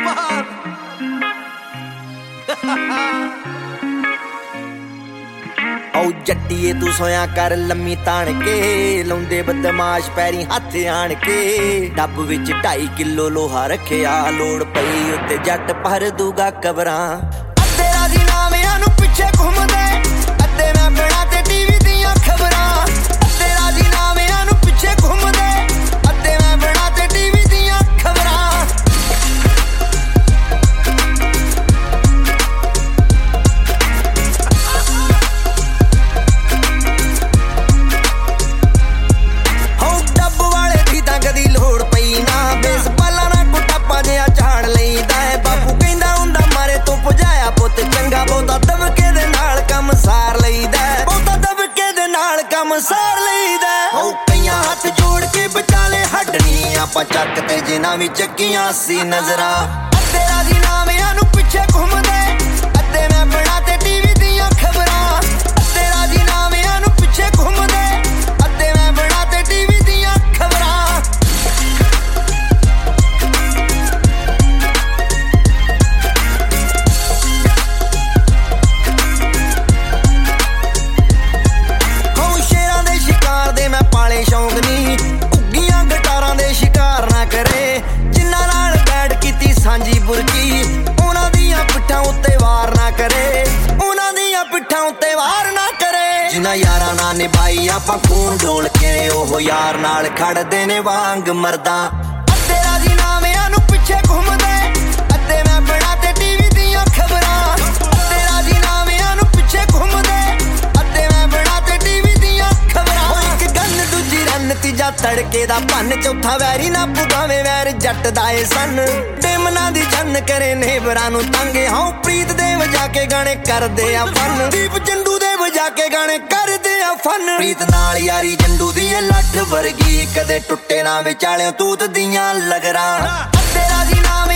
ओ जट्टीए तू सोया कर लम्मी तान के लाउंदे बदमाश पैरी हथ आन के डब विच 2.5 किलो लोहा रखिया लोड़ पई उत्ते जट भर दूगा कबरां अद्धे राजी नामियां नूं पिछे घुमदे अद्धे मैं बिना ते टीवी दियां खबरां अद्धे राजी नामियां नूं पिछे घुमदे अद्धे मैं बिना ते टीवी दियां खबरां चक ते जिन्हां वी चक्कियां सी नजरां अद्धे राजी नामियां नूं पिछे घुमदे अद्धे मैं बिना ते टीवी दियां खबरां अद्धे राजी नामियां नूं पिछे घुमदे अद्धे मैं बिना ते टीवी दियां खबरां हो शेरां दे शिकार दे मैं पाले शौक नी सांझी बुरकी उन्हां दियां पिट्ठां उत्ते वार ना करे उन्हां दियां पिट्ठां उत्ते वार ना करे जिन्हां यारां नाल निभाई आपां खून डोल के ओह यार नाल खड़दे ने वांग मरदा अद्धे राजी नामियां नूं पिछे घुमदे अद्धे मैं बिना ते टीवी दियां खबरां अद्धे राजी नामियां नूं पिछे घुमदे अद्धे मैं बिना ते टीवी दियां खबरां इक गन दूजी रन तीजा तड़के दा भन चौथा वैरी ना पुगावे वैर जट दा ए सन मना दी जन करे नेबरां नूं तंग हां प्रीत दे वजा के गाने करदे आ फन दीप जंडू दे वजा के गाने करदे आ फन प्रीत नाल यारी जंडू दी लठ वर्गी कदे टुटे ना विचाले तूत दियां लगरां अद्धे राजी नाम